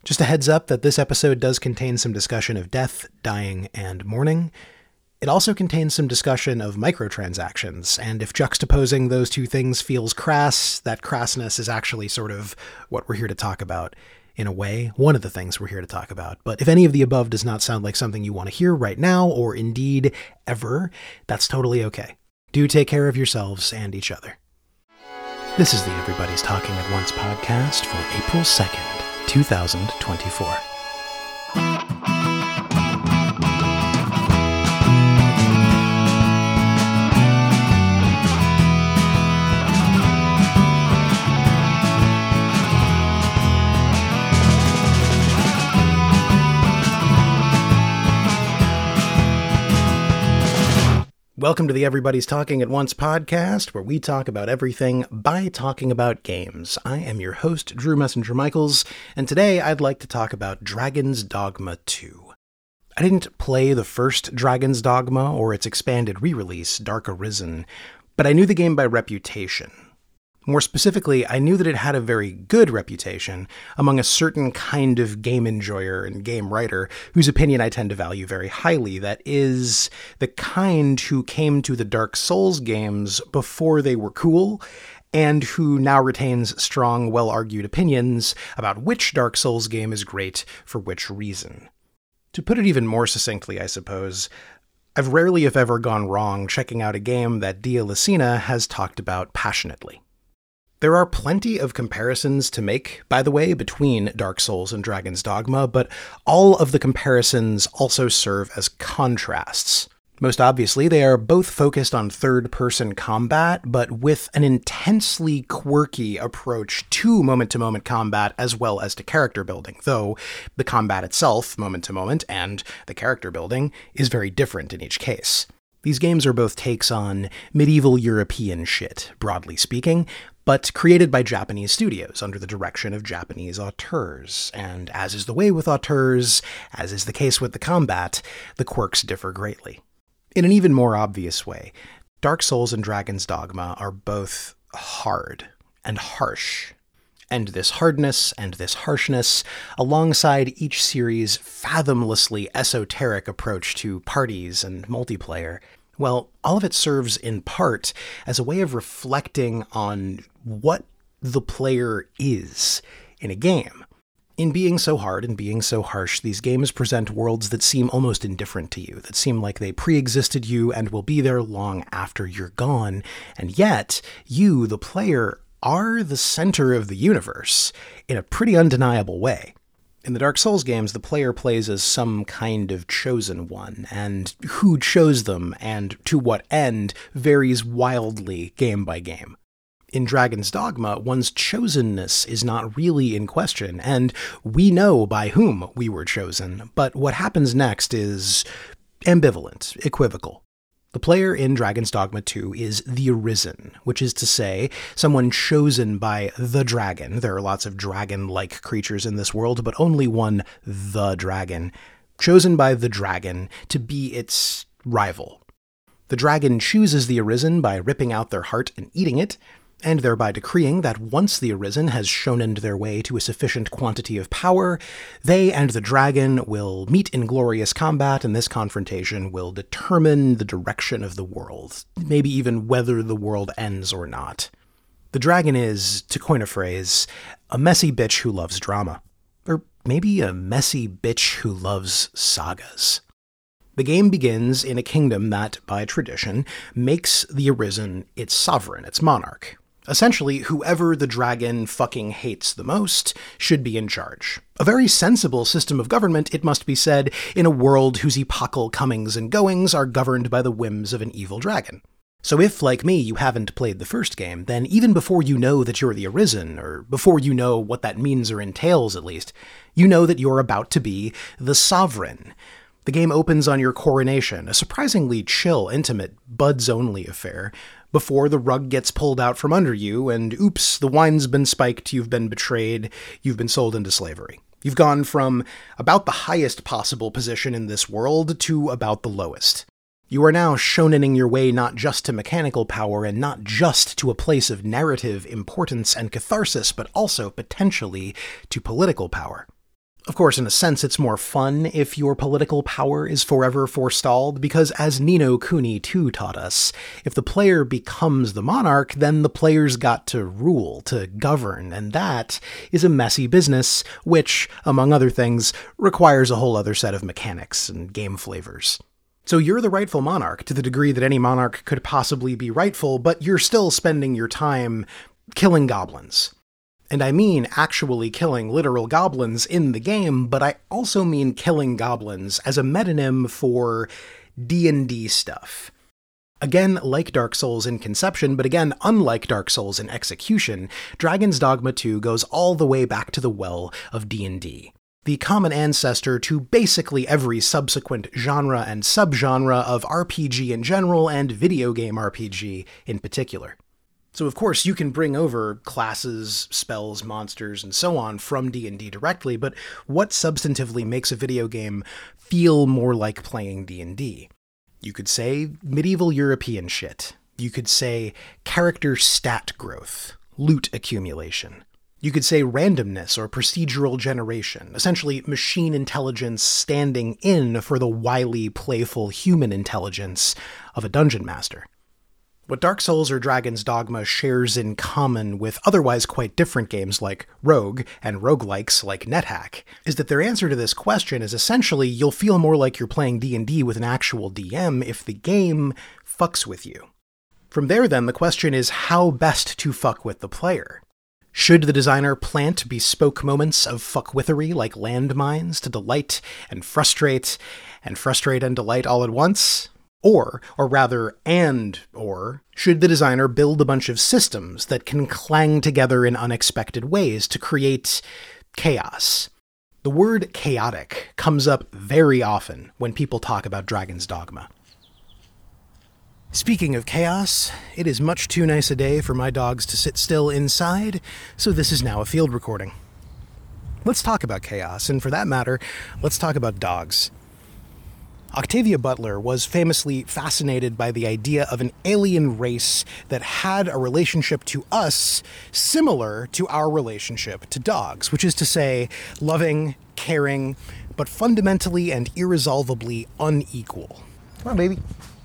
Just a heads up that this episode does contain some discussion of death, dying, and mourning. It also contains some discussion of microtransactions, and if juxtaposing those two things feels crass, that crassness is actually sort of what we're here to talk about. In a way, one of the things we're here to talk about. But if any of the above does not sound like something you want to hear right now, or indeed ever, that's totally okay. Do take care of yourselves and each other. This is the Everybody's Talking at Once podcast for April 2nd, 2024. Welcome to the Everybody's Talking at Once podcast, where we talk about everything by talking about games. I am your host, Drew Messenger Michaels, and today I'd like to talk about Dragon's Dogma 2. I didn't play the first Dragon's Dogma or its expanded re-release, Dark Arisen, but I knew the game by reputation. More specifically, I knew that it had a very good reputation among a certain kind of game enjoyer and game writer whose opinion I tend to value very highly, that is, the kind who came to the Dark Souls games before they were cool, and who now retains strong, well-argued opinions about which Dark Souls game is great for which reason. To put it even more succinctly, I suppose, I've rarely, if ever, gone wrong checking out a game that Dia Lucina has talked about passionately. There are plenty of comparisons to make, by the way, between Dark Souls and Dragon's Dogma, but all of the comparisons also serve as contrasts. Most obviously, they are both focused on third-person combat, but with an intensely quirky approach to moment-to-moment combat as well as to character building, though the combat itself, moment-to-moment, and the character building is very different in each case. These games are both takes on medieval European shit, broadly speaking, but created by Japanese studios under the direction of Japanese auteurs. And as is the way with auteurs, as is the case with the combat, the quirks differ greatly. In an even more obvious way, Dark Souls and Dragon's Dogma are both hard and harsh. And this hardness and this harshness, alongside each series' fathomlessly esoteric approach to parties and multiplayer, well, all of it serves in part as a way of reflecting on what the player is in a game. In being so hard and being so harsh, these games present worlds that seem almost indifferent to you, that seem like they pre-existed you and will be there long after you're gone, and yet, you, the player, are the center of the universe in a pretty undeniable way. In the Dark Souls games, the player plays as some kind of chosen one, and who chose them and to what end varies wildly game by game. In Dragon's Dogma, one's chosenness is not really in question, and we know by whom we were chosen, but what happens next is ambivalent, equivocal. The player in Dragon's Dogma 2 is the Arisen, which is to say, someone chosen by the dragon. There are lots of dragon-like creatures in this world, but only one, the dragon, chosen by the dragon to be its rival. The dragon chooses the Arisen by ripping out their heart and eating it, and thereby decreeing that once the Arisen has shonen their way to a sufficient quantity of power, they and the dragon will meet in glorious combat, and this confrontation will determine the direction of the world, maybe even whether the world ends or not. The dragon is, to coin a phrase, a messy bitch who loves drama. Or maybe a messy bitch who loves sagas. The game begins in a kingdom that, by tradition, makes the Arisen its sovereign, its monarch. Essentially, whoever the dragon fucking hates the most should be in charge. A very sensible system of government, it must be said, in a world whose epochal comings and goings are governed by the whims of an evil dragon. So if, like me, you haven't played the first game, then even before you know that you're the Arisen, or before you know what that means or entails at least, you know that you're about to be the Sovereign. The game opens on your coronation, a surprisingly chill, intimate, buds-only affair, before the rug gets pulled out from under you, and oops, the wine's been spiked, you've been betrayed, you've been sold into slavery. You've gone from about the highest possible position in this world to about the lowest. You are now shonening your way not just to mechanical power and not just to a place of narrative importance and catharsis, but also potentially to political power. Of course, in a sense, it's more fun if your political power is forever forestalled, because as Ni no Kuni 2 taught us, if the player becomes the monarch, then the player's got to rule, to govern, and that is a messy business, which, among other things, requires a whole other set of mechanics and game flavors. So you're the rightful monarch to the degree that any monarch could possibly be rightful, but you're still spending your time killing goblins. And I mean actually killing literal goblins in the game, but I also mean killing goblins as a metonym for D&D stuff. Again, like Dark Souls in conception, but again, unlike Dark Souls in execution, Dragon's Dogma 2 goes all the way back to the well of D&D. The common ancestor to basically every subsequent genre and subgenre of RPG in general and video game RPG in particular. So of course you can bring over classes, spells, monsters, and so on from D&D directly, but what substantively makes a video game feel more like playing D&D? You could say medieval European shit. You could say character stat growth, loot accumulation. You could say randomness or procedural generation, essentially machine intelligence standing in for the wily, playful human intelligence of a dungeon master. What Dark Souls or Dragon's Dogma shares in common with otherwise quite different games like Rogue and roguelikes like NetHack is that their answer to this question is essentially you'll feel more like you're playing D&D with an actual DM if the game fucks with you. From there then, the question is how best to fuck with the player. Should the designer plant bespoke moments of fuckwithery like landmines to delight and frustrate and delight all at once? Or should the designer build a bunch of systems that can clang together in unexpected ways to create chaos? The word chaotic comes up very often when people talk about Dragon's Dogma. Speaking of chaos, it is much too nice a day for my dogs to sit still inside, so this is now a field recording. Let's talk about chaos, and for that matter, let's talk about dogs. Octavia Butler was famously fascinated by the idea of an alien race that had a relationship to us similar to our relationship to dogs, which is to say, loving, caring, but fundamentally and irresolvably unequal. Come on, baby.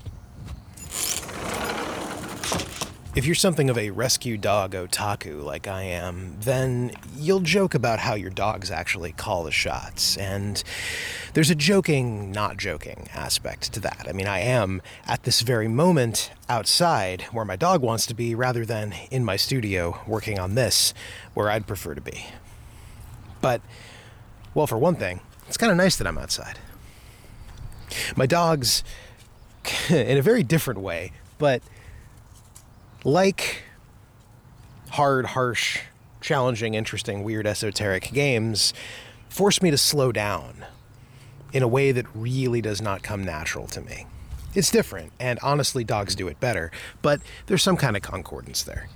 If you're something of a rescue dog otaku like I am, then you'll joke about how your dogs actually call the shots, and there's a joking, not joking aspect to that. I mean, I am, at this very moment, outside where my dog wants to be, rather than in my studio working on this, where I'd prefer to be. But, well, for one thing, it's kind of nice that I'm outside. My dogs, in a very different way, but like hard, harsh, challenging, interesting, weird, esoteric games, force me to slow down in a way that really does not come natural to me. It's different, and honestly, dogs do it better, but there's some kind of concordance there.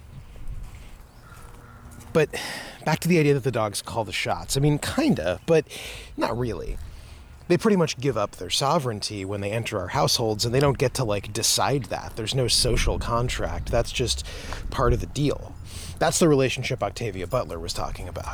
But back to the idea that the dogs call the shots. I mean, kinda, but not really. They pretty much give up their sovereignty when they enter our households, and they don't get to, decide that. There's no social contract. That's just part of the deal. That's the relationship Octavia Butler was talking about.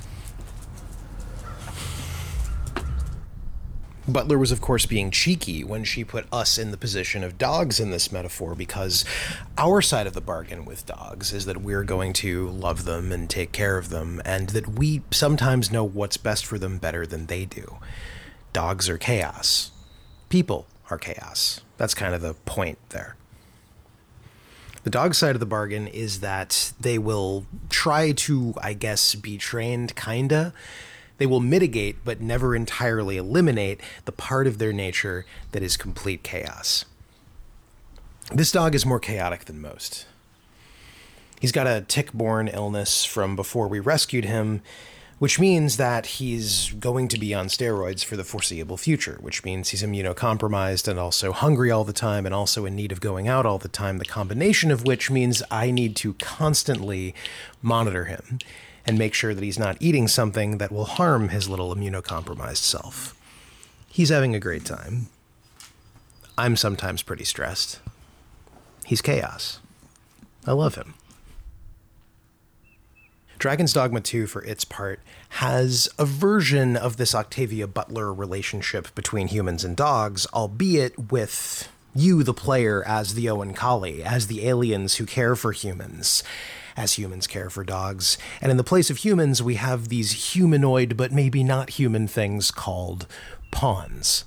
Butler was, of course, being cheeky when she put us in the position of dogs in this metaphor, because our side of the bargain with dogs is that we're going to love them and take care of them, and that we sometimes know what's best for them better than they do. Dogs are chaos. People are chaos. That's kind of the point there. The dog side of the bargain is that they will try to, I guess, be trained, kinda. They will mitigate, but never entirely eliminate, the part of their nature that is complete chaos. This dog is more chaotic than most. He's got a tick-borne illness from before we rescued him, which means that he's going to be on steroids for the foreseeable future, which means he's immunocompromised and also hungry all the time and also in need of going out all the time, the combination of which means I need to constantly monitor him and make sure that he's not eating something that will harm his little immunocompromised self. He's having a great time. I'm sometimes pretty stressed. He's chaos. I love him. Dragon's Dogma 2, for its part, has a version of this Octavia Butler relationship between humans and dogs, albeit with you, the player, as the Oankali, as the aliens who care for humans, as humans care for dogs. And in the place of humans, we have these humanoid but maybe not human things called pawns.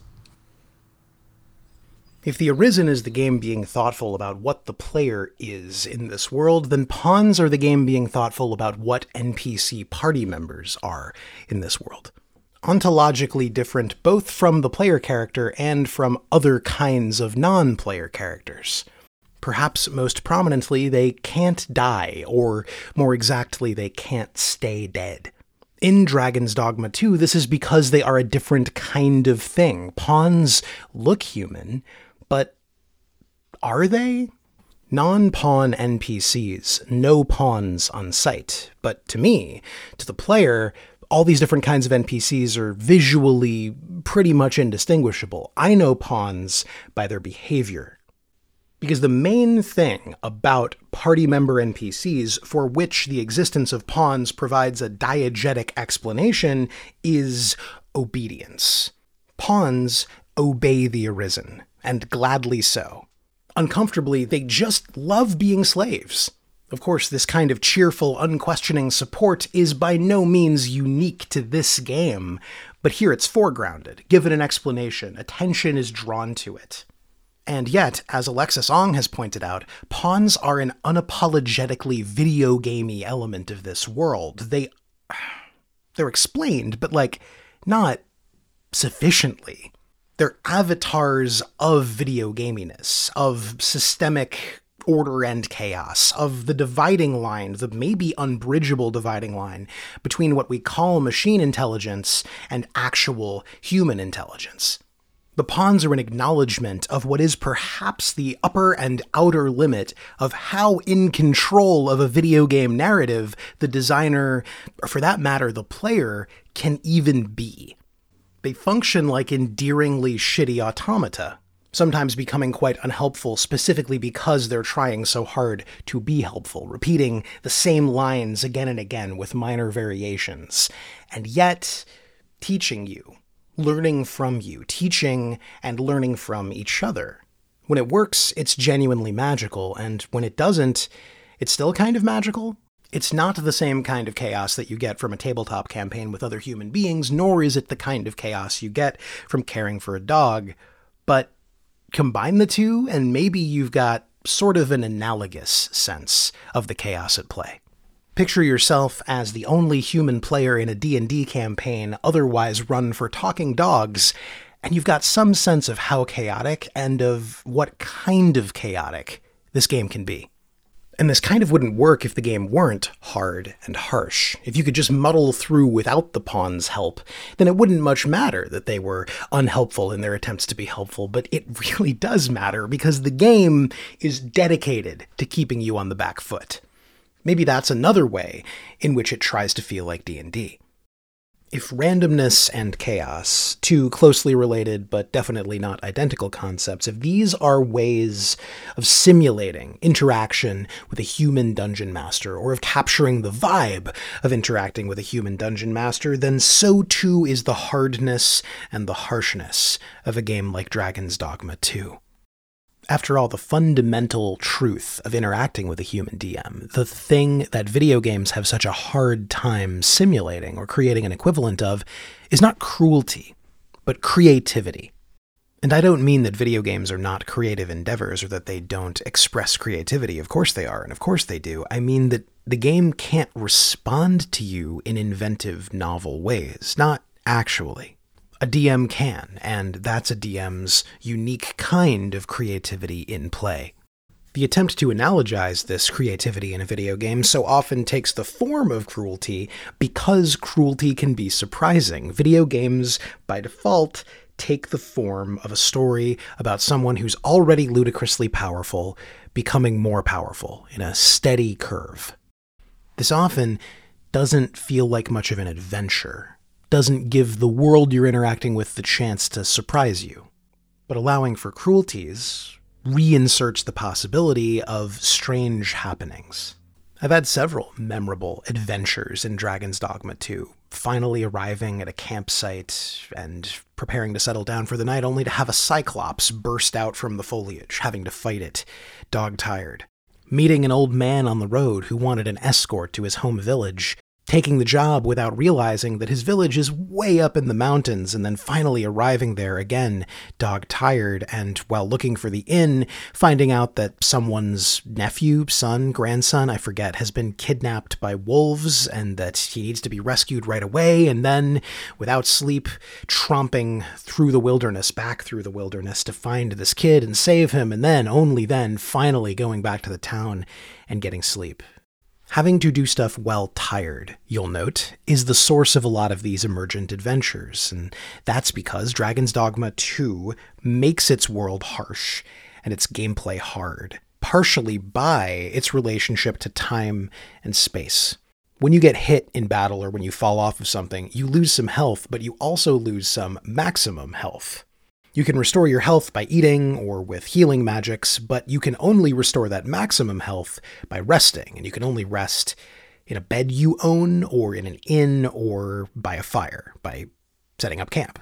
If The Arisen is the game being thoughtful about what the player is in this world, then pawns are the game being thoughtful about what NPC party members are in this world. Ontologically different both from the player character and from other kinds of non-player characters. Perhaps most prominently, they can't die, or more exactly, they can't stay dead. In Dragon's Dogma 2, this is because they are a different kind of thing. Pawns look human, but are they? Non-pawn NPCs, no pawns on sight. But to me, to the player, all these different kinds of NPCs are visually pretty much indistinguishable. I know pawns by their behavior. Because the main thing about party member NPCs for which the existence of pawns provides a diegetic explanation is obedience. Pawns obey the Arisen, and gladly so. Uncomfortably, they just love being slaves. Of course, this kind of cheerful, unquestioning support is by no means unique to this game, but here it's foregrounded, given an explanation, attention is drawn to it. And yet, as Alexis Ong has pointed out, pawns are an unapologetically video gamey element of this world. They're explained, but not sufficiently. They're avatars of video gaminess, of systemic order and chaos, of the dividing line, the maybe unbridgeable dividing line between what we call machine intelligence and actual human intelligence. The pawns are an acknowledgement of what is perhaps the upper and outer limit of how in control of a video game narrative the designer, or for that matter the player, can even be. They function like endearingly shitty automata, sometimes becoming quite unhelpful specifically because they're trying so hard to be helpful, repeating the same lines again and again with minor variations, and yet teaching you. Learning from you, teaching and learning from each other. When it works, it's genuinely magical, and when it doesn't, it's still kind of magical. It's not the same kind of chaos that you get from a tabletop campaign with other human beings, nor is it the kind of chaos you get from caring for a dog, but combine the two, and maybe you've got sort of an analogous sense of the chaos at play. Picture yourself as the only human player in a D&D campaign otherwise run for talking dogs, and you've got some sense of how chaotic and of what kind of chaotic this game can be. And this kind of wouldn't work if the game weren't hard and harsh. If you could just muddle through without the pawn's help, then it wouldn't much matter that they were unhelpful in their attempts to be helpful, but it really does matter because the game is dedicated to keeping you on the back foot. Maybe that's another way in which it tries to feel like D&D. If randomness and chaos, two closely related but definitely not identical concepts, if these are ways of simulating interaction with a human dungeon master, or of capturing the vibe of interacting with a human dungeon master, then so too is the hardness and the harshness of a game like Dragon's Dogma 2. After all, the fundamental truth of interacting with a human DM, the thing that video games have such a hard time simulating or creating an equivalent of, is not cruelty, but creativity. And I don't mean that video games are not creative endeavors or that they don't express creativity. Of course they are, and of course they do. I mean that the game can't respond to you in inventive, novel ways. Not actually. A DM can, and that's a DM's unique kind of creativity in play. The attempt to analogize this creativity in a video game so often takes the form of cruelty because cruelty can be surprising. Video games, by default, take the form of a story about someone who's already ludicrously powerful becoming more powerful in a steady curve. This often doesn't feel like much of an adventure. Doesn't give the world you're interacting with the chance to surprise you. But allowing for cruelties reinserts the possibility of strange happenings. I've had several memorable adventures in Dragon's Dogma 2, finally arriving at a campsite and preparing to settle down for the night only to have a cyclops burst out from the foliage, having to fight it, dog-tired. Meeting an old man on the road who wanted an escort to his home village, taking the job without realizing that his village is way up in the mountains, and then finally arriving there again, dog-tired, and while looking for the inn, finding out that someone's nephew, son, grandson, I forget, has been kidnapped by wolves, and that he needs to be rescued right away, and then, without sleep, tromping through the wilderness, back through the wilderness, to find this kid and save him, and then, only then, finally going back to the town and getting sleep. Having to do stuff while tired, you'll note, is the source of a lot of these emergent adventures, and that's because Dragon's Dogma 2 makes its world harsh and its gameplay hard, partially by its relationship to time and space. When you get hit in battle or when you fall off of something, you lose some health, but you also lose some maximum health. You can restore your health by eating or with healing magics, but you can only restore that maximum health by resting, and you can only rest in a bed you own, or in an inn, or by a fire, by setting up camp.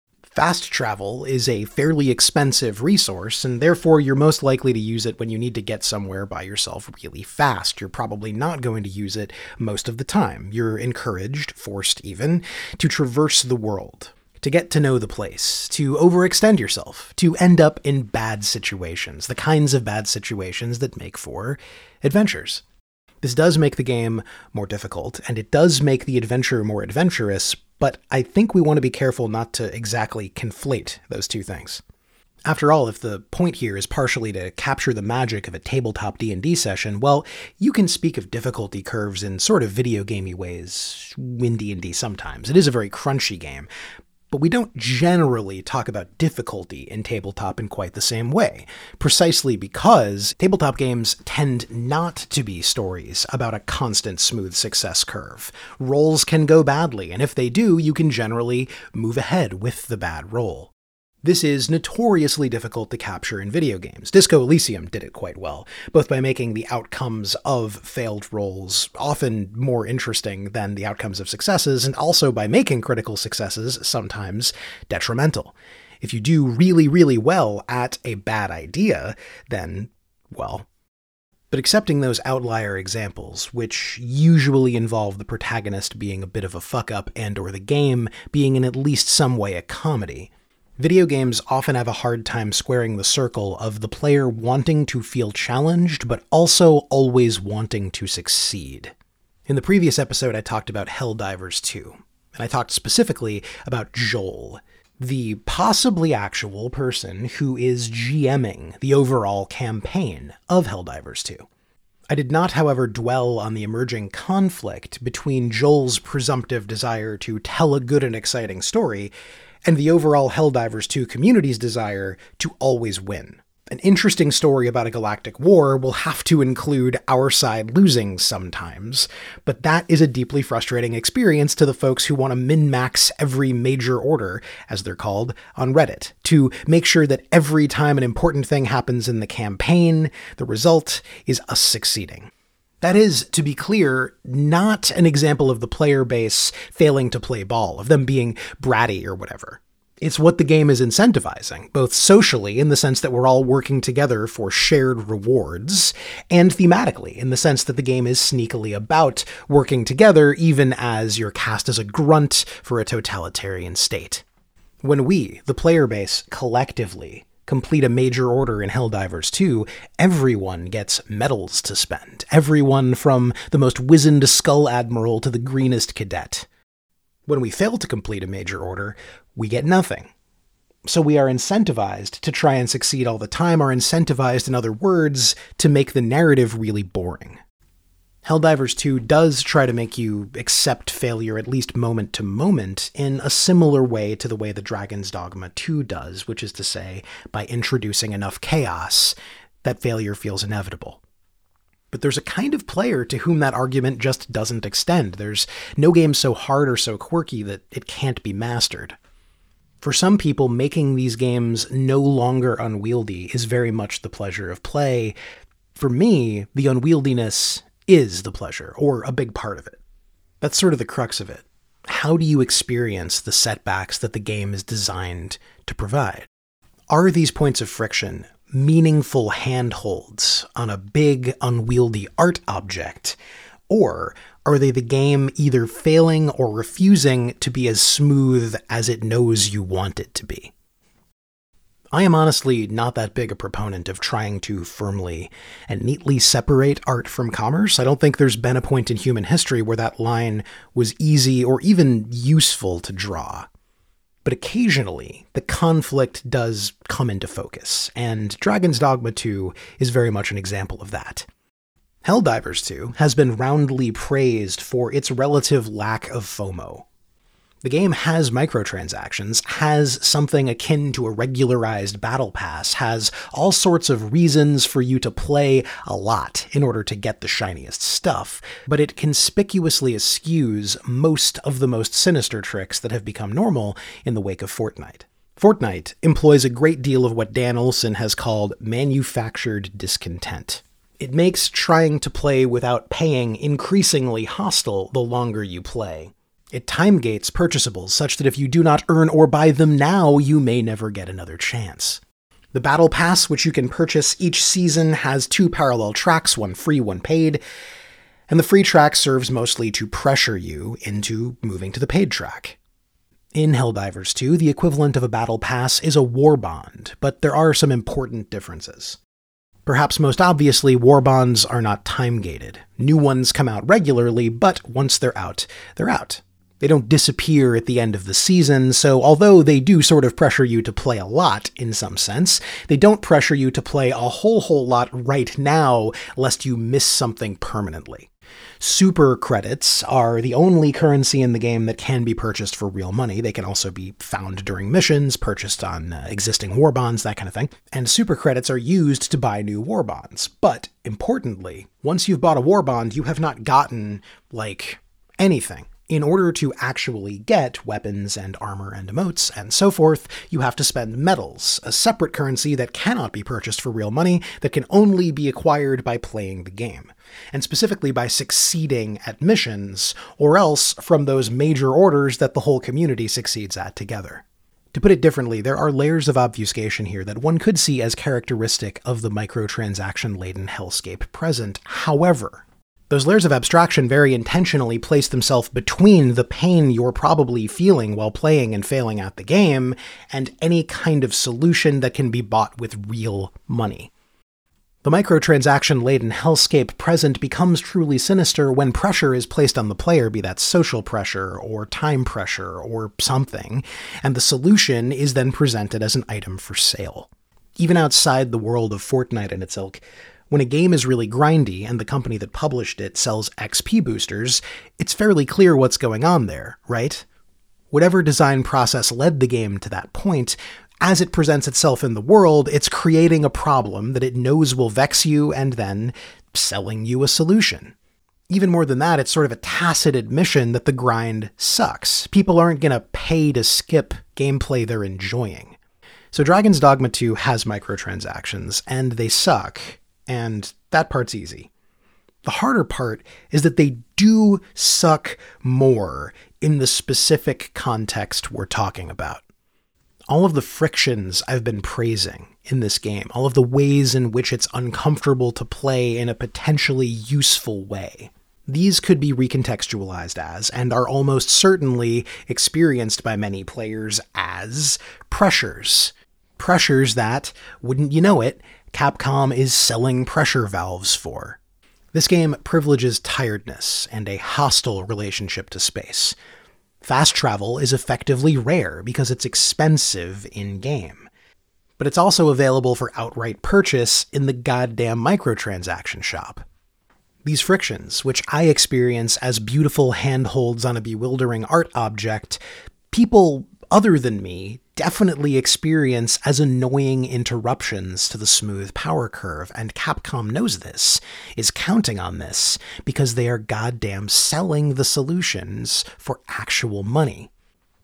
Fast travel is a fairly expensive resource, and therefore you're most likely to use it when you need to get somewhere by yourself really fast. You're probably not going to use it most of the time. You're encouraged, forced even, to traverse the world, to get to know the place, to overextend yourself, to end up in bad situations, the kinds of bad situations that make for adventures. This does make the game more difficult, and it does make the adventure more adventurous, but I think we want to be careful not to exactly conflate those two things. After all, if the point here is partially to capture the magic of a tabletop D&D session, well, you can speak of difficulty curves in sort of video gamey ways in D&D sometimes. It is a very crunchy game, but we don't generally talk about difficulty in tabletop in quite the same way, precisely because tabletop games tend not to be stories about a constant smooth success curve. Rolls can go badly, and if they do, you can generally move ahead with the bad roll. This is notoriously difficult to capture in video games. Disco Elysium did it quite well, both by making the outcomes of failed rolls often more interesting than the outcomes of successes, and also by making critical successes sometimes detrimental. If you do really, really well at a bad idea, then, well. But accepting those outlier examples, which usually involve the protagonist being a bit of a fuck-up and/or the game being in at least some way a comedy, video games often have a hard time squaring the circle of the player wanting to feel challenged, but also always wanting to succeed. In the previous episode, I talked about Helldivers 2, and I talked specifically about Joel, the possibly actual person who is GMing the overall campaign of Helldivers 2. I did not, however, dwell on the emerging conflict between Joel's presumptive desire to tell a good and exciting story and the overall Helldivers 2 community's desire to always win. An interesting story about a galactic war will have to include our side losing sometimes, but that is a deeply frustrating experience to the folks who want to min-max every major order, as they're called, on Reddit, to make sure that every time an important thing happens in the campaign, the result is us succeeding. That is, to be clear, not an example of the player base failing to play ball, of them being bratty or whatever. It's what the game is incentivizing, both socially in the sense that we're all working together for shared rewards, and thematically in the sense that the game is sneakily about working together even as you're cast as a grunt for a totalitarian state. When we, the player base, collectively complete a major order in Helldivers 2, everyone gets medals to spend. Everyone from the most wizened Skull Admiral to the greenest cadet. When we fail to complete a major order, we get nothing. So we are incentivized to try and succeed all the time, are incentivized, in other words, to make the narrative really boring. Helldivers 2 does try to make you accept failure at least moment to moment in a similar way to the way the Dragon's Dogma 2 does, which is to say, by introducing enough chaos that failure feels inevitable. But there's a kind of player to whom that argument just doesn't extend. There's no game so hard or so quirky that it can't be mastered. For some people, making these games no longer unwieldy is very much the pleasure of play. For me, the unwieldiness is the pleasure, or a big part of it. That's sort of the crux of it. How do you experience the setbacks that the game is designed to provide? Are these points of friction meaningful handholds on a big, unwieldy art object, or are they the game either failing or refusing to be as smooth as it knows you want it to be? I am honestly not that big a proponent of trying to firmly and neatly separate art from commerce. I don't think there's been a point in human history where that line was easy or even useful to draw. But occasionally, the conflict does come into focus, and Dragon's Dogma 2 is very much an example of that. Helldivers 2 has been roundly praised for its relative lack of FOMO. The game has microtransactions, has something akin to a regularized battle pass, has all sorts of reasons for you to play a lot in order to get the shiniest stuff, but it conspicuously eschews most of the most sinister tricks that have become normal in the wake of Fortnite. Fortnite employs a great deal of what Dan Olsen has called manufactured discontent. It makes trying to play without paying increasingly hostile the longer you play. It time-gates purchasables such that if you do not earn or buy them now, you may never get another chance. The Battle Pass, which you can purchase each season, has 2 parallel tracks, one free, one paid, and the free track serves mostly to pressure you into moving to the paid track. In Helldivers 2, the equivalent of a Battle Pass is a war bond, but there are some important differences. Perhaps most obviously, war bonds are not time-gated. New ones come out regularly, but once they're out, they're out. They don't disappear at the end of the season, so although they do sort of pressure you to play a lot in some sense, they don't pressure you to play a whole lot right now, lest you miss something permanently. Super credits are the only currency in the game that can be purchased for real money. They can also be found during missions, purchased on existing war bonds, that kind of thing. And super credits are used to buy new war bonds. But, importantly, once you've bought a war bond, you have not gotten, anything. In order to actually get weapons and armor and emotes and so forth, you have to spend medals, a separate currency that cannot be purchased for real money, that can only be acquired by playing the game, and specifically by succeeding at missions, or else from those major orders that the whole community succeeds at together. To put it differently, there are layers of obfuscation here that one could see as characteristic of the microtransaction-laden hellscape present. However, those layers of abstraction very intentionally place themselves between the pain you're probably feeling while playing and failing at the game and any kind of solution that can be bought with real money. The microtransaction-laden hellscape present becomes truly sinister when pressure is placed on the player, be that social pressure or time pressure or something, and the solution is then presented as an item for sale. Even outside the world of Fortnite and its ilk, when a game is really grindy and the company that published it sells XP boosters, it's fairly clear what's going on there, right? Whatever design process led the game to that point, as it presents itself in the world, it's creating a problem that it knows will vex you and then selling you a solution. Even more than that, it's sort of a tacit admission that the grind sucks. People aren't going to pay to skip gameplay they're enjoying. So Dragon's Dogma 2 has microtransactions, and they suck. And that part's easy. The harder part is that they do suck more in the specific context we're talking about. All of the frictions I've been praising in this game, all of the ways in which it's uncomfortable to play in a potentially useful way, these could be recontextualized as, and are almost certainly experienced by many players as, pressures. Pressures that, wouldn't you know it, Capcom is selling pressure valves for. This game privileges tiredness and a hostile relationship to space. Fast travel is effectively rare because it's expensive in-game. But it's also available for outright purchase in the goddamn microtransaction shop. These frictions, which I experience as beautiful handholds on a bewildering art object, people other than me definitely experience as annoying interruptions to the smooth power curve, and Capcom knows this, is counting on this, because they are goddamn selling the solutions for actual money.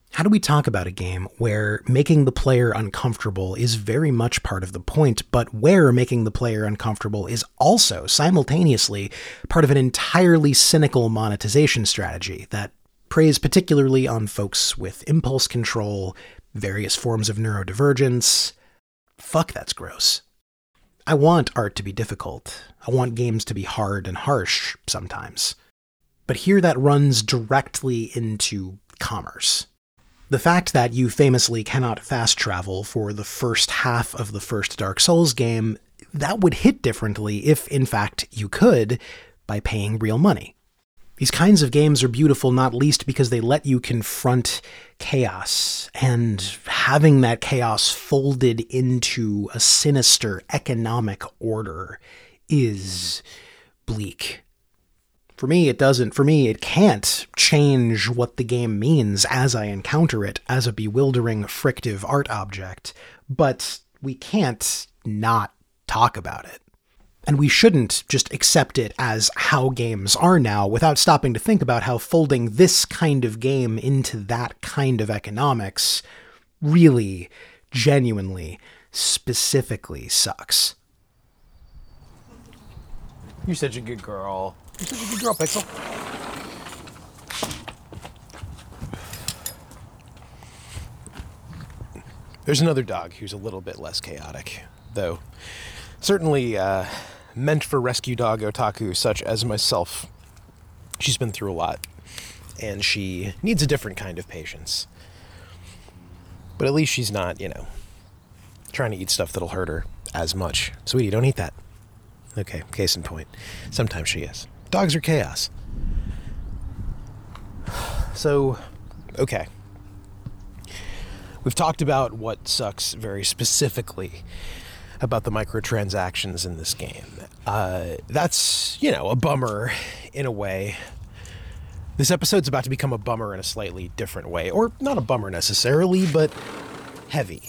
How do we talk about a game where making the player uncomfortable is very much part of the point, but where making the player uncomfortable is also simultaneously part of an entirely cynical monetization strategy that preys particularly on folks with impulse control, various forms of neurodivergence? Fuck, that's gross. I want art to be difficult. I want games to be hard and harsh sometimes. But here that runs directly into commerce. The fact that you famously cannot fast travel for the first half of the first Dark Souls game, that would hit differently if, in fact, you could, by paying real money. These kinds of games are beautiful not least because they let you confront chaos, and having that chaos folded into a sinister economic order is bleak. For me, it doesn't. For me, it can't change what the game means as I encounter it as a bewildering, frictive art object, but we can't not talk about it. And we shouldn't just accept it as how games are now without stopping to think about how folding this kind of game into that kind of economics really, genuinely, specifically sucks. You're such a good girl. You're such a good girl, Pixel. There's another dog who's a little bit less chaotic, though certainly meant for rescue dog otaku such as myself. She's been through a lot, and she needs a different kind of patience. But at least she's not, trying to eat stuff that'll hurt her as much. Sweetie, don't eat that. Okay, case in point. Sometimes she is. Dogs are chaos. So, okay. We've talked about what sucks very specifically about the microtransactions in this game. That's, a bummer in a way. This episode's about to become a bummer in a slightly different way. Or not a bummer necessarily, but heavy.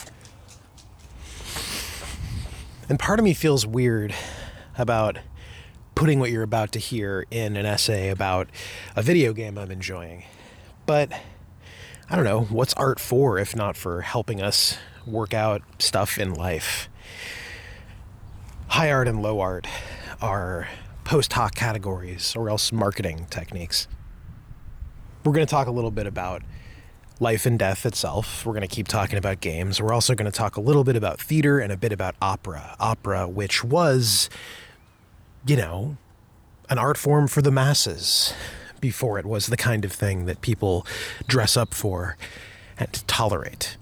And part of me feels weird about putting what you're about to hear in an essay about a video game I'm enjoying. But, I don't know, what's art for if not for helping us work out stuff in life? High art and low art are post hoc categories or else marketing techniques. We're going to talk a little bit about life and death itself. We're going to keep talking about games. We're also going to talk a little bit about theater and a bit about opera. Opera, which was, an art form for the masses before it was the kind of thing that people dress up for and tolerate.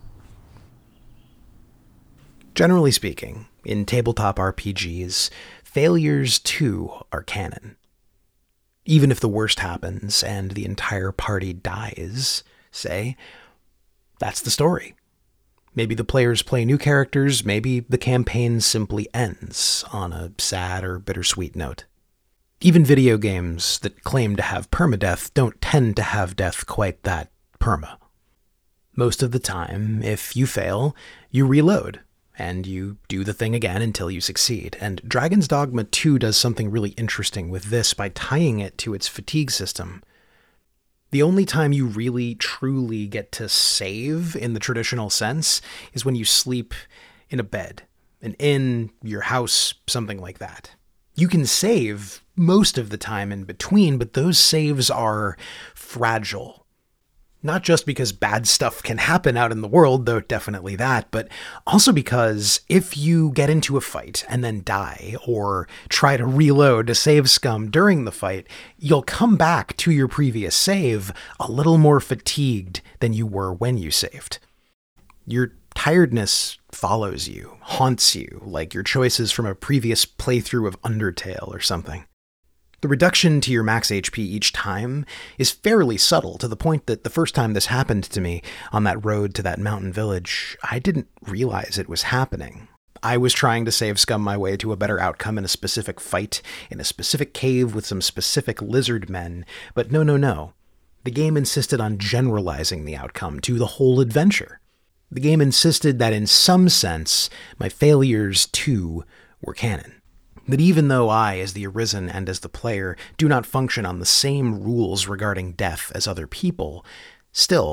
Generally speaking, in tabletop RPGs, failures too are canon. Even if the worst happens and the entire party dies, say, that's the story. Maybe the players play new characters, maybe the campaign simply ends on a sad or bittersweet note. Even video games that claim to have permadeath don't tend to have death quite that perma. Most of the time, if you fail, you reload, and you do the thing again until you succeed. And Dragon's Dogma 2 does something really interesting with this by tying it to its fatigue system. The only time you really, truly get to save in the traditional sense is when you sleep in a bed, an inn, your house, something like that. You can save most of the time in between, but those saves are fragile. Not just because bad stuff can happen out in the world, though definitely that, but also because if you get into a fight and then die, or try to reload to save scum during the fight, you'll come back to your previous save a little more fatigued than you were when you saved. Your tiredness follows you, haunts you, like your choices from a previous playthrough of Undertale or something. The reduction to your max HP each time is fairly subtle, to the point that the first time this happened to me on that road to that mountain village, I didn't realize it was happening. I was trying to save scum my way to a better outcome in a specific fight, in a specific cave with some specific lizard men, but no. The game insisted on generalizing the outcome to the whole adventure. The game insisted that in some sense, my failures too were canon. That even though I, as the Arisen and as the player, do not function on the same rules regarding death as other people, still,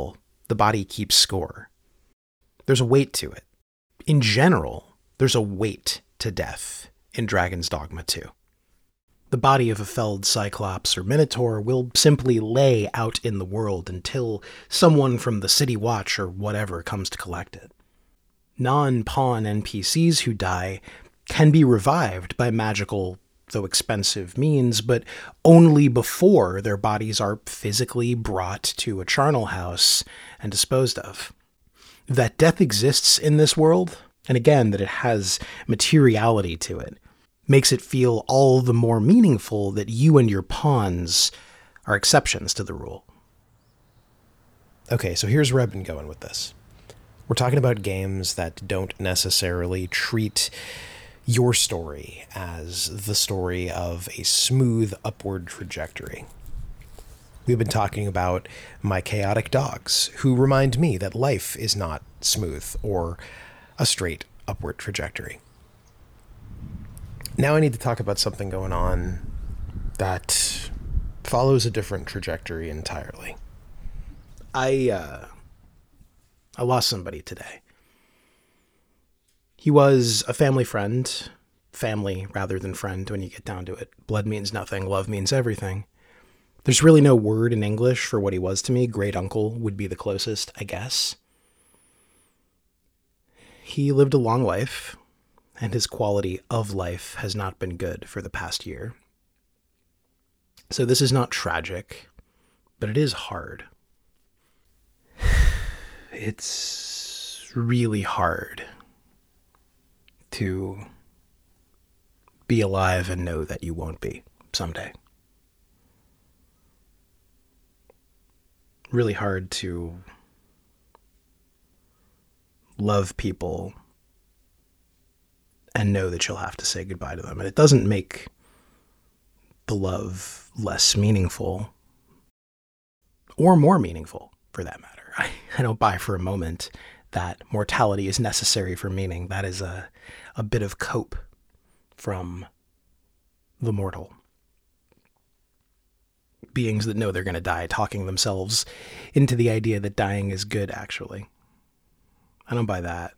the body keeps score. There's a weight to it. In general, there's a weight to death in Dragon's Dogma 2. The body of a felled Cyclops or Minotaur will simply lay out in the world until someone from the City Watch or whatever comes to collect it. Non-pawn NPCs who die can be revived by magical, though expensive, means, but only before their bodies are physically brought to a charnel house and disposed of. That death exists in this world, and again, that it has materiality to it, makes it feel all the more meaningful that you and your pawns are exceptions to the rule. Okay, so here's where I've been going with this. We're talking about games that don't necessarily treat your story as the story of a smooth upward trajectory. We've been talking about my chaotic dogs, who remind me that life is not smooth or a straight upward trajectory. Now I need to talk about something going on that follows a different trajectory entirely. I lost somebody today. He was a family friend, family rather than friend when you get down to it. Blood means nothing, love means everything. There's really no word in English for what he was to me. Great uncle would be the closest, I guess. He lived a long life, and his quality of life has not been good for the past year. So this is not tragic, but it is hard. It's really hard to be alive and know that you won't be someday. Really hard to love people and know that you'll have to say goodbye to them. And it doesn't make the love less meaningful or more meaningful, for that matter. I don't buy for a moment that mortality is necessary for meaning. That is a bit of cope from the mortal. Beings that know they're going to die, talking themselves into the idea that dying is good, actually. I don't buy that.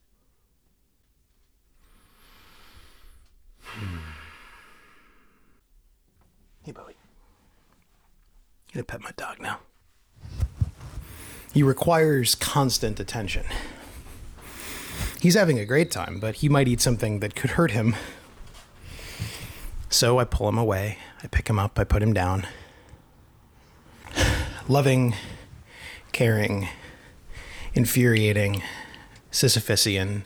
Hey, Bowie. I'm going to pet my dog now. He requires constant attention. He's having a great time, but he might eat something that could hurt him. So I pull him away. I pick him up. I put him down. Loving, caring, infuriating, Sisyphusian,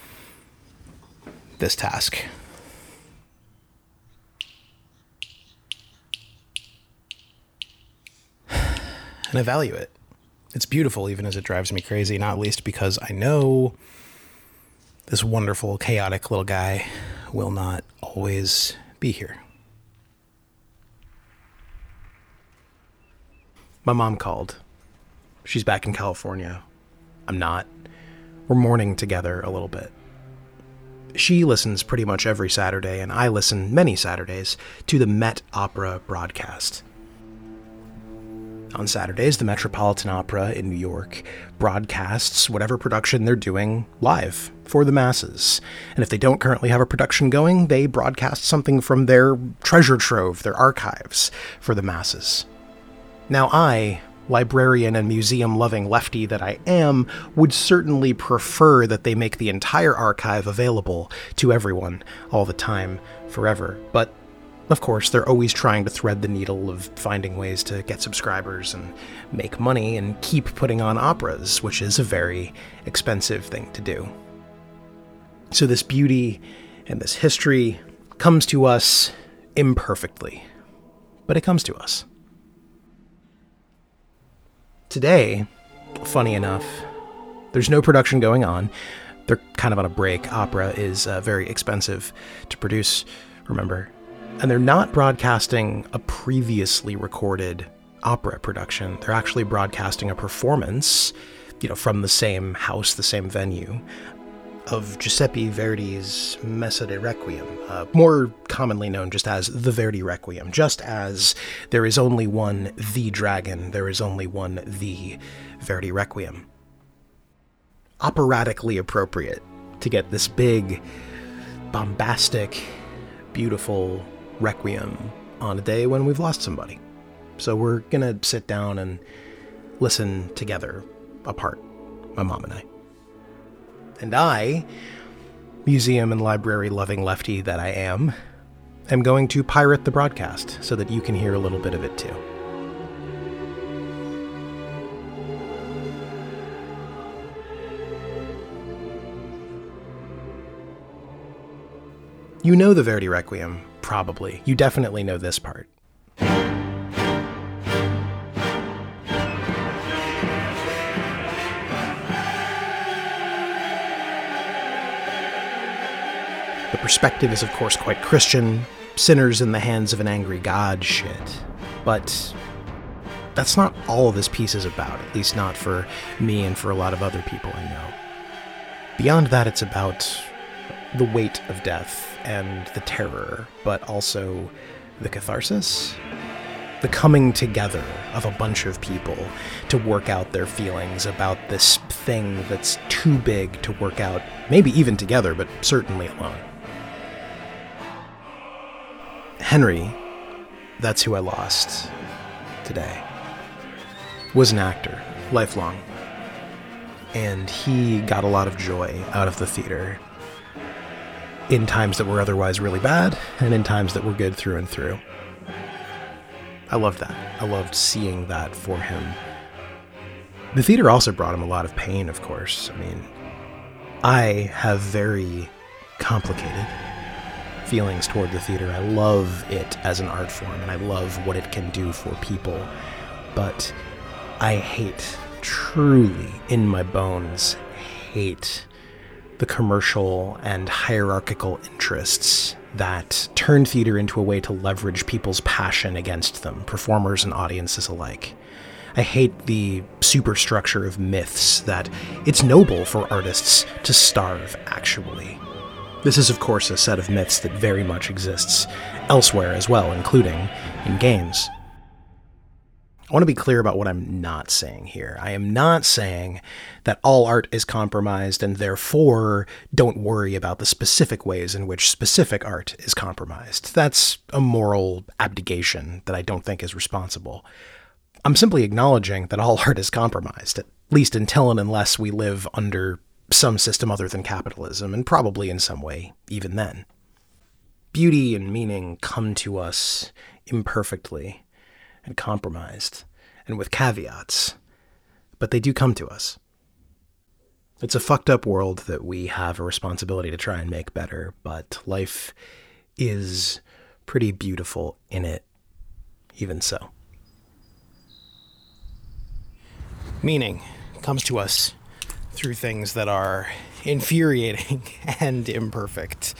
this task. And I value it. It's beautiful, even as it drives me crazy, not least because I know this wonderful, chaotic little guy will not always be here. My mom called. She's back in California. I'm not. We're mourning together a little bit. She listens pretty much every Saturday, and I listen many Saturdays to the Met Opera broadcast. On Saturdays, the Metropolitan Opera in New York broadcasts whatever production they're doing live for the masses. And if they don't currently have a production going, they broadcast something from their treasure trove, their archives, for the masses. Now I, librarian and museum-loving lefty that I am, would certainly prefer that they make the entire archive available to everyone all the time, forever. But of course, they're always trying to thread the needle of finding ways to get subscribers and make money and keep putting on operas, which is a very expensive thing to do. So this beauty and this history comes to us imperfectly, but it comes to us. Today, funny enough, there's no production going on. They're kind of on a break. Opera is very expensive to produce, remember. And they're not broadcasting a previously recorded opera production. They're actually broadcasting a performance, from the same house, the same venue, of Giuseppe Verdi's Messa de Requiem, more commonly known just as the Verdi Requiem. Just as there is only one The Dragon, there is only one The Verdi Requiem. Operatically appropriate to get this big, bombastic, beautiful requiem on a day when we've lost somebody. So we're gonna sit down and listen together, apart, my mom and I. And I, museum and library loving lefty that I am going to pirate the broadcast so that you can hear a little bit of it too. You know the Verdi Requiem, probably. You definitely know this part. The perspective is, of course, quite Christian, sinners in the hands of an angry God shit. But that's not all this piece is about, at least not for me and for a lot of other people I know. Beyond that, it's about the weight of death and the terror, but also the catharsis, the coming together of a bunch of people to work out their feelings about this thing that's too big to work out, maybe even together, but certainly alone. Henry, that's who I lost today, was an actor, lifelong, and he got a lot of joy out of the theater in times that were otherwise really bad, and in times that were good through and through. I loved that. I loved seeing that for him. The theater also brought him a lot of pain, of course. I mean, I have very complicated feelings toward the theater. I love it as an art form, and I love what it can do for people. But I hate, truly, in my bones, hate the commercial and hierarchical interests that turn theater into a way to leverage people's passion against them, performers and audiences alike. I hate the superstructure of myths that it's noble for artists to starve, actually. This is, of course, a set of myths that very much exists elsewhere as well, including in games. I want to be clear about what I'm not saying here. I am not saying that all art is compromised and therefore don't worry about the specific ways in which specific art is compromised. That's a moral abdication that I don't think is responsible. I'm simply acknowledging that all art is compromised, at least until and unless we live under some system other than capitalism, and probably in some way even then. Beauty and meaning come to us imperfectly and compromised, and with caveats, but they do come to us. It's a fucked up world that we have a responsibility to try and make better, but life is pretty beautiful in it, even so. Meaning comes to us through things that are infuriating and imperfect.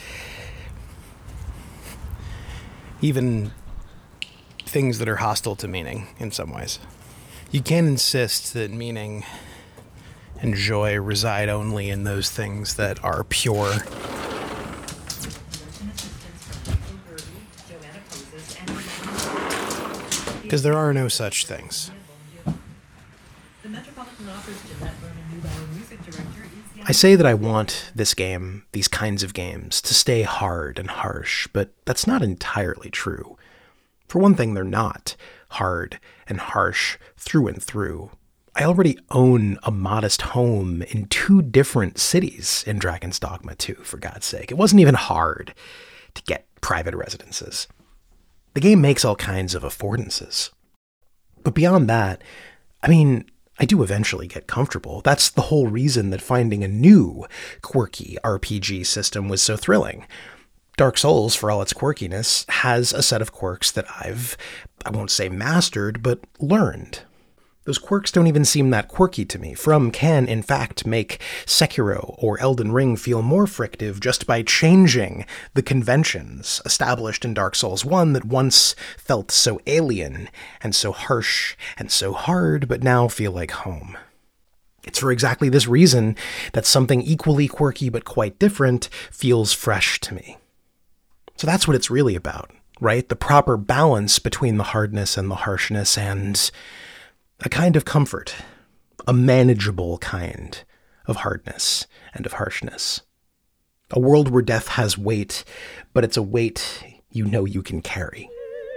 Even things that are hostile to meaning in some ways. You can't insist that meaning and joy reside only in those things that are pure. Because there are no such things. I say that I want this game, these kinds of games, to stay hard and harsh, but that's not entirely true. For one thing, they're not hard and harsh through and through. I already own a modest home in 2 different cities in Dragon's Dogma 2, for God's sake. It wasn't even hard to get private residences. The game makes all kinds of affordances. But beyond that, I mean, I do eventually get comfortable. That's the whole reason that finding a new, quirky RPG system was so thrilling. Dark Souls, for all its quirkiness, has a set of quirks that I won't say mastered, but learned. Those quirks don't even seem that quirky to me. From can, in fact, make Sekiro or Elden Ring feel more frictive just by changing the conventions established in Dark Souls 1 that once felt so alien and so harsh and so hard, but now feel like home. It's for exactly this reason that something equally quirky but quite different feels fresh to me. So that's what it's really about, right? The proper balance between the hardness and the harshness, and a kind of comfort, a manageable kind of hardness and of harshness. A world where death has weight, but it's a weight you know you can carry.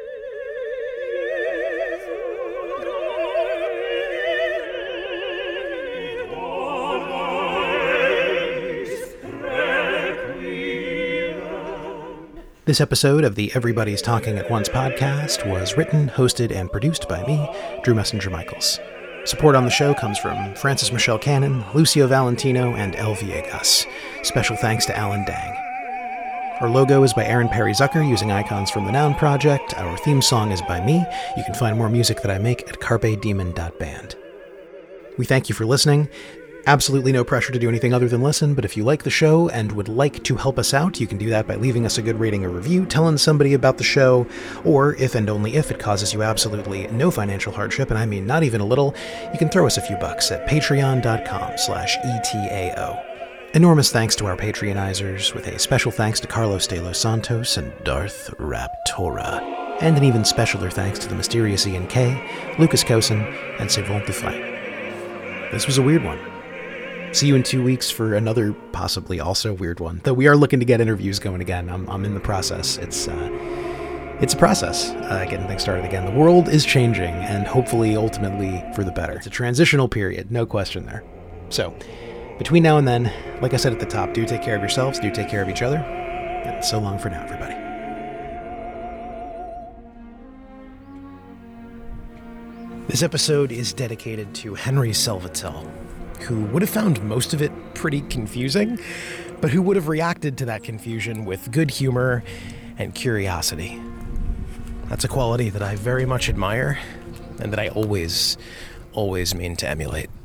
This episode of the Everybody's Talking at Once podcast was written, hosted, and produced by me, Drew Messenger Michaels. Support on the show comes from Francis Michelle Cannon, Lucio Valentino, and El Viegas. Special thanks to Alan Dang. Our logo is by Aaron Perry Zucker using icons from the Noun Project. Our theme song is by me. You can find more music that I make at carpedemon.band. We thank you for listening. Absolutely no pressure to do anything other than listen, but if you like the show and would like to help us out, you can do that by leaving us a good rating or review, telling somebody about the show, or if and only if it causes you absolutely no financial hardship, and I mean not even a little, you can throw us a few bucks at patreon.com/ETAO. Enormous thanks to our Patreonizers, with a special thanks to Carlos de los Santos and Darth Raptora. And an even specialer thanks to the mysterious Ian K, Lucas Cosin, and Sevon Dufresne. This was a weird one. See you in 2 weeks for another possibly also weird one. Though we are looking to get interviews going again. I'm in the process. It's a process, getting things started again. The world is changing, and hopefully, ultimately, for the better. It's a transitional period, no question there. So, between now and then, like I said at the top, do take care of yourselves, do take care of each other, and so long for now, everybody. This episode is dedicated to Henry Selvatil, who would have found most of it pretty confusing, but who would have reacted to that confusion with good humor and curiosity. That's a quality that I very much admire, and that I always mean to emulate.